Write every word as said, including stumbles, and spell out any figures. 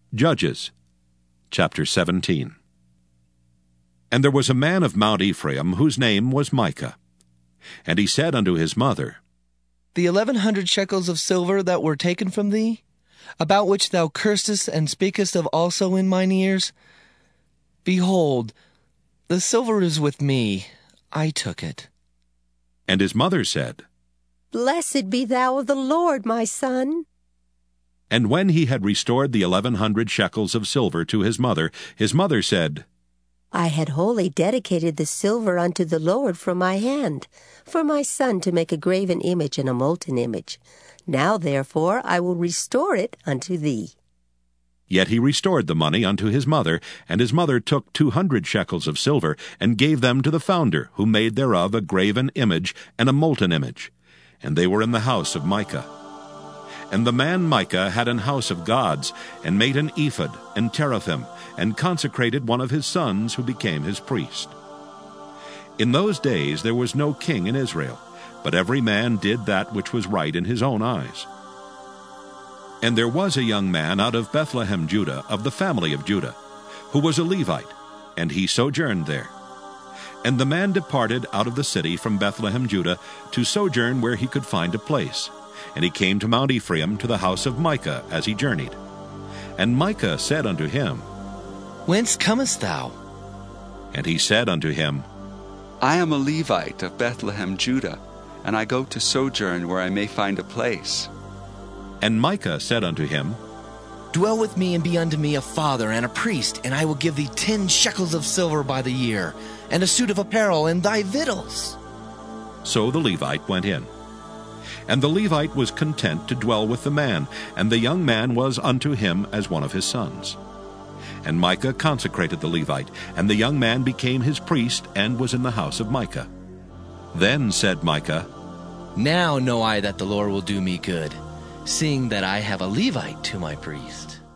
Judges chapter seventeen. And there was a man of Mount Ephraim, whose name was Micah. And he said unto his mother, The eleven hundred shekels of silver that were taken from thee, about which thou cursedst and speakest of also in mine ears, behold, the silver is with me, I took it. And his mother said, Blessed be thou of the Lord, my son. And when he had restored the eleven hundred shekels of silver to his mother, his mother said, I had wholly dedicated the silver unto the Lord from my hand, for my son to make a graven image and a molten image. Now therefore I will restore it unto thee. Yet he restored the money unto his mother, and his mother took two hundred shekels of silver, and gave them to the founder, who made thereof a graven image and a molten image. And they were in the house of Micah. And the man Micah had an house of gods, and made an ephod and teraphim, and consecrated one of his sons, who became his priest. In those days there was no king in Israel, but every man did that which was right in his own eyes. And there was a young man out of Bethlehem, Judah, of the family of Judah, who was a Levite, and he sojourned there. And the man departed out of the city from Bethlehem, Judah, to sojourn where he could find a place. And he came to Mount Ephraim, to the house of Micah, as he journeyed. And Micah said unto him, Whence comest thou? And he said unto him, I am a Levite of Bethlehem, Judah, and I go to sojourn where I may find a place. And Micah said unto him, Dwell with me, and be unto me a father and a priest, and I will give thee ten shekels of silver by the year, and a suit of apparel, and thy victuals. So the Levite went in. And the Levite was content to dwell with the man, and the young man was unto him as one of his sons. And Micah consecrated the Levite, and the young man became his priest, and was in the house of Micah. Then said Micah, Now know I that the Lord will do me good, seeing that I have a Levite to my priest.